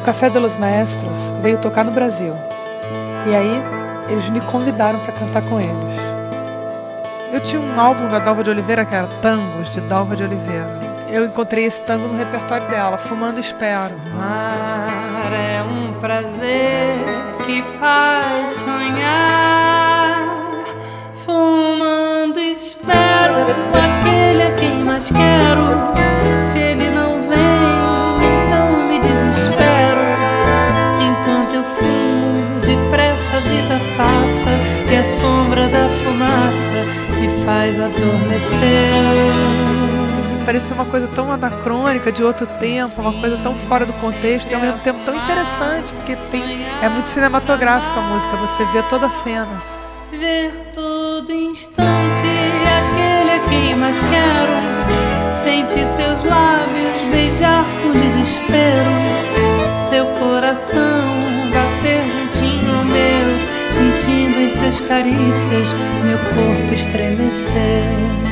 Café de los Maestros veio tocar no Brasil. E aí, eles me convidaram para cantar com eles. Eu tinha um álbum da Dalva de Oliveira que era Tangos, de Dalva de Oliveira. Eu encontrei esse tango no repertório dela, Fumando Espero. Fumar é um prazer que faz sonhar. Fumando espero aquele a quem mais quero. Se ele não vem, então me desespero. Enquanto eu fumo, depressa a vida passa e a sombra da fumaça me faz adormecer. Parecia uma coisa tão anacrônica, de outro tempo, uma coisa tão fora do contexto e ao mesmo tempo tão interessante, porque é muito cinematográfica a música, você vê toda a cena. Ver todo instante aquele a quem mais quero, sentir seus lábios beijar com desespero, seu coração bater juntinho ao meu, sentindo entre as carícias meu corpo estremecer.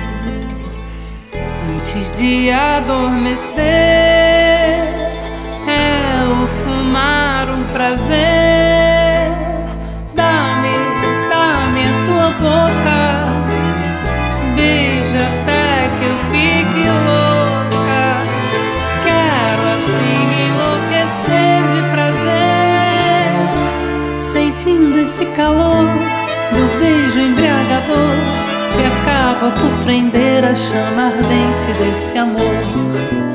Antes de adormecer, é o fumar um prazer. Dá-me a tua boca, beija até que eu fique louca. Quero assim enlouquecer de prazer, sentindo esse calor do beijo embriagador que acaba por prender a chama ardente desse amor.